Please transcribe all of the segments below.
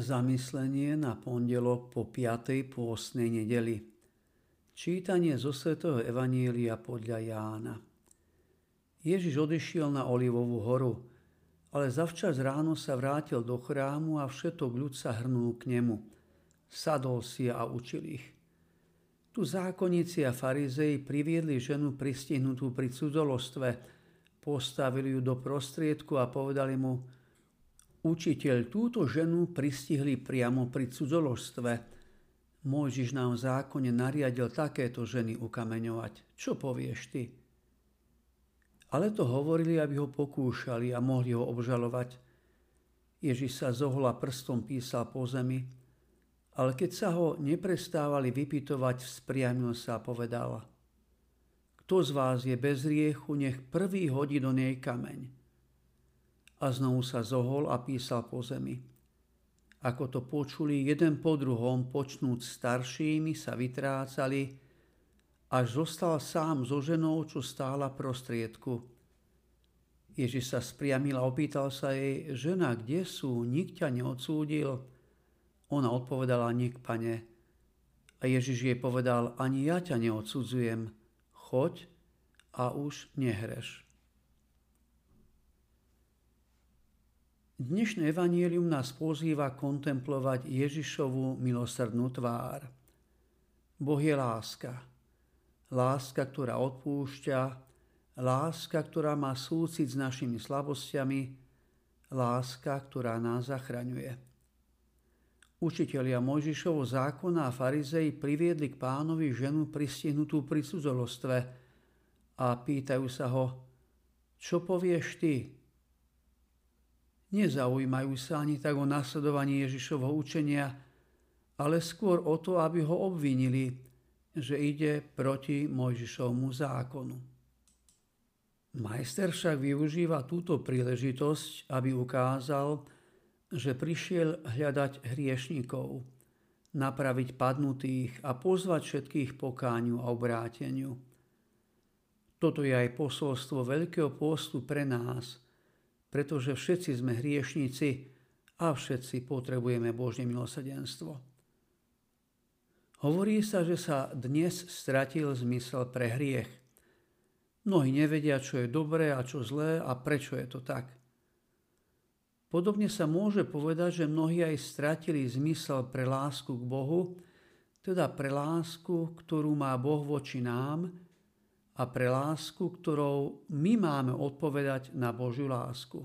Zamyslenie na pondelok po 5. pôstnej nedeli. Čítanie zo svätého Evanielia podľa Jána. Ježiš odišiel na Olivovú horu, ale zavčas ráno sa vrátil do chrámu a všetok ľud sa hrnul k nemu. Sadol si a učil ich. Tu zákonníci a farizei priviedli ženu pristihnutú pri cudzoložstve, postavili ju do prostriedku a povedali mu: Učiteľ, túto ženu pristihli priamo pri cudzoložstve. Mojžiš nám v zákone nariadil takéto ženy ukameňovať. Čo povieš ty? Ale to hovorili, aby ho pokúšali a mohli ho obžalovať. Ježiš sa zohol a prstom písal po zemi, ale keď sa ho neprestávali vypytovať, vzpriamil sa a povedal: Kto z vás je bez hriechu, nech prvý hodí do nej kameň. A znovu sa zohol a písal po zemi. Ako to počuli, jeden po druhom, počnúc staršími, sa vytrácali, až zostal sám so ženou, čo stála prostriedku. Ježiš sa spriamil a opýtal sa jej: Žena, kde sú? Nik ťa neodsúdil? Ona odpovedala: Nik, pane. A Ježiš jej povedal: Ani ja ťa neodsudzujem. Choď a už nehreš. Dnešné evanjelium nás pozýva kontemplovať Ježišovu milosrdnú tvár. Boh je láska. Láska, ktorá odpúšťa, láska, ktorá má súcit s našimi slabosťami, láska, ktorá nás zachraňuje. Učitelia Mojžišovho zákona a farizei priviedli k Pánovi ženu pristihnutú pri cudzoložstve a pýtajú sa ho: Čo povieš ty? Nezaujímajú sa ani tak o nasledovanie Ježišovho učenia, ale skôr o to, aby ho obvinili, že ide proti Mojžišovmu zákonu. Majster však využíva túto príležitosť, aby ukázal, že prišiel hľadať hriešnikov, napraviť padnutých a pozvať všetkých pokániu a obráteniu. Toto je aj posolstvo Veľkého pôstu pre nás, pretože všetci sme hriešnici a všetci potrebujeme Božie milosrdenstvo. Hovorí sa, že sa dnes stratil zmysel pre hriech. Mnohí nevedia, čo je dobré a čo zlé a prečo je to tak. Podobne sa môže povedať, že mnohí aj stratili zmysel pre lásku k Bohu, teda pre lásku, ktorú má Boh voči nám, a pre lásku, ktorou my máme odpovedať na Božiu lásku.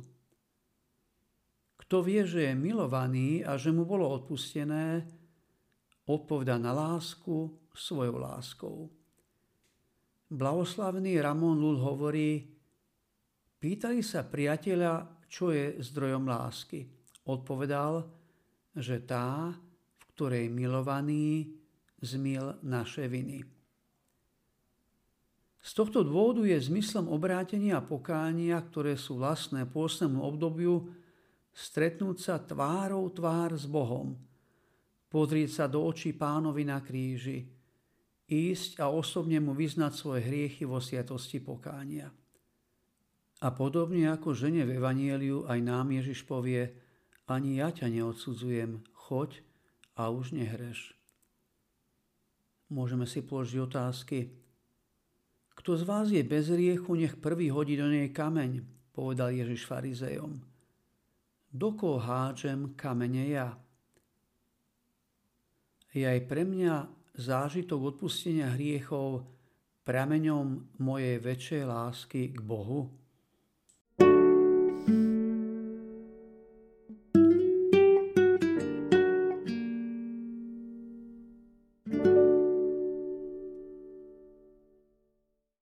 Kto vie, že je milovaný a že mu bolo odpustené, odpovedá na lásku svojou láskou. Blahoslavený Ramon Lull hovorí: Pýtali sa priateľa, čo je zdrojom lásky. Odpovedal, že tá, v ktorej milovaný zmyl naše viny. Z tohto dôvodu je zmyslom obrátenia a pokánia, ktoré sú vlastné pôstnemu obdobiu, stretnúť sa tvárou tvár s Bohom, pozrieť sa do očí Pánovi na kríži, ísť a osobne mu vyznať svoje hriechy vo sviatosti pokánia. A podobne ako žene v Evanjeliu, aj nám Ježiš povie: Ani ja ťa neodsudzujem, choď a už nehreš. Môžeme si položiť otázky: Kto z vás je bez hriechu, nech prvý hodí do nej kameň, povedal Ježiš farizejom. Do koho hádžem kamene ja? Je aj pre mňa zážitok odpustenia hriechov prameňom mojej väčšej lásky k Bohu?